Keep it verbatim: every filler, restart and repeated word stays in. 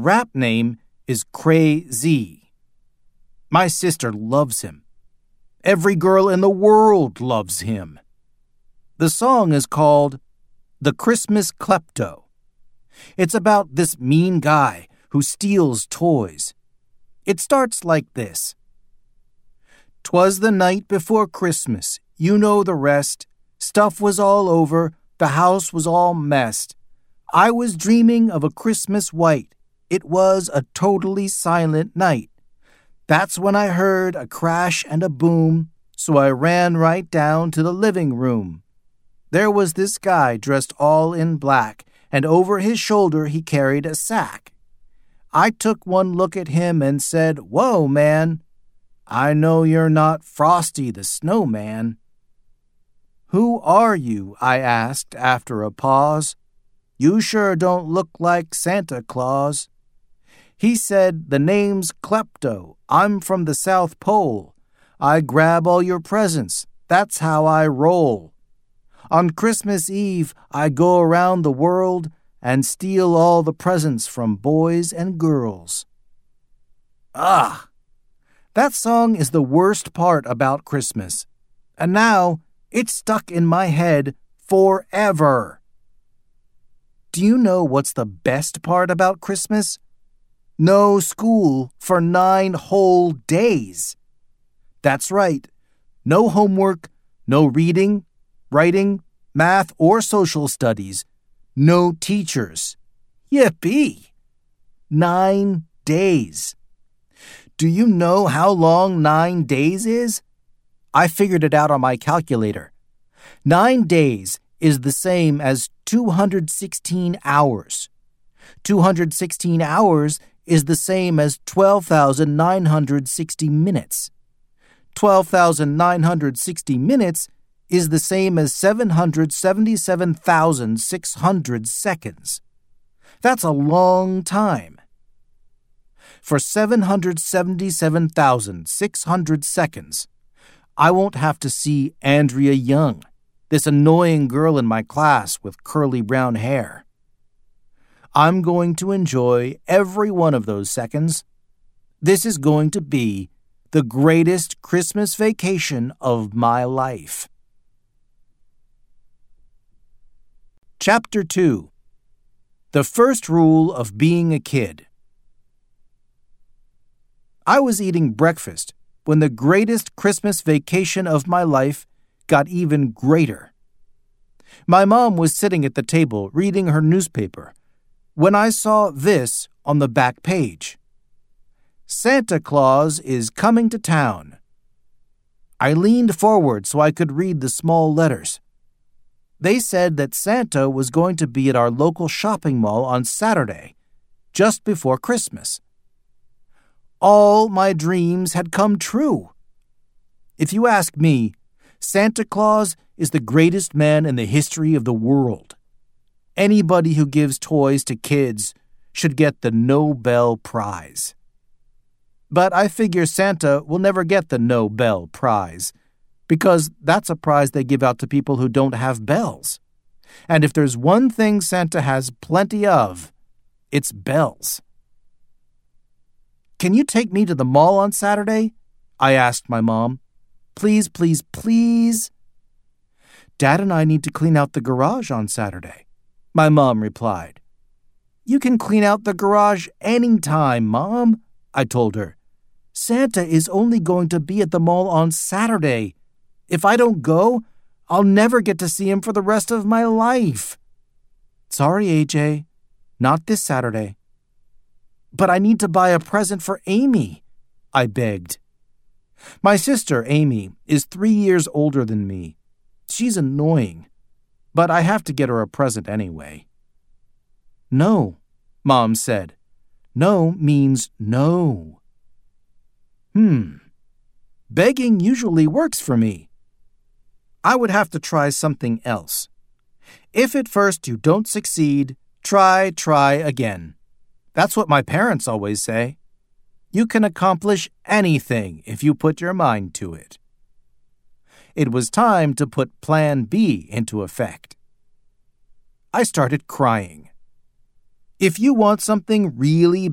rap name is Cray-Z. My sister loves him. Every girl in the world loves him. The song is called The Christmas Klepto. It's about this mean guy who steals toys. It starts like this. "'Twas the night before Christmas, you know the rest. Stuff was all over, the house was all messed. I was dreaming of a Christmas white. It was a totally silent night. That's when I heard a crash and a boom, so I ran right down to the living room. There was this guy dressed all in black, and over his shoulder he carried a sack. I took one look at him and said, 'Whoa, man, I know you're not Frosty the Snowman.' 'Who are you?' I asked after a pause. 'You sure don't look like Santa Claus.' He said, 'The name's Klepto. I'm from the South Pole. I grab all your presents. That's how I roll. On Christmas Eve, I go around the world and steal all the presents from boys and girls.'" Ah! That song is the worst part about Christmas, and now it's stuck in my head forever. Do you know what's the best part about Christmas? No school for nine whole days. That's right. No homework, no reading, writing, math, or social studies. No teachers. Yippee! Nine days. Do you know how long nine days is? I figured it out on my calculator. Nine days is the same as two hundred sixteen hours. two hundred sixteen hours is the same as twelve thousand nine hundred sixty minutes. twelve thousand nine hundred sixty minutes is the same as seven hundred seventy-seven thousand six hundred seconds. That's a long time. For seven hundred seventy-seven thousand six hundred seconds, I won't have to see Andrea Young, this annoying girl in my class with curly brown hair. I'm going to enjoy every one of those seconds. This is going to be the greatest Christmas vacation of my life. Chapter two. The First Rule of Being a Kid. I was eating breakfast when the greatest Christmas vacation of my life got even greater. My mom was sitting at the table reading her newspaper when I saw this on the back page. "Santa Claus is coming to town." I leaned forward so I could read the small letters. They said that Santa was going to be at our local shopping mall on Saturday, just before Christmas. All my dreams had come true. If you ask me, Santa Claus is the greatest man in the history of the world. Anybody who gives toys to kids should get the Nobel Prize. But I figure Santa will never get the Nobel Prize, because that's a prize they give out to people who don't have bells. And if there's one thing Santa has plenty of, it's bells. "Can you take me to the mall on Saturday?" I asked my mom. "Please, please, please." "Dad and I need to clean out the garage on Saturday," my mom replied. "You can clean out the garage anytime, Mom," I told her. "Santa is only going to be at the mall on Saturday. If I don't go, I'll never get to see him for the rest of my life." "Sorry, A J, not this Saturday." "But I need to buy a present for Amy," I begged. My sister, Amy, is three years older than me. She's annoying, but I have to get her a present anyway. "No," Mom said. "No means no." Hmm. Begging usually works for me. I would have to try something else. If at first you don't succeed, try, try again. That's what my parents always say. You can accomplish anything if you put your mind to it. It was time to put Plan B into effect. I started crying. If you want something really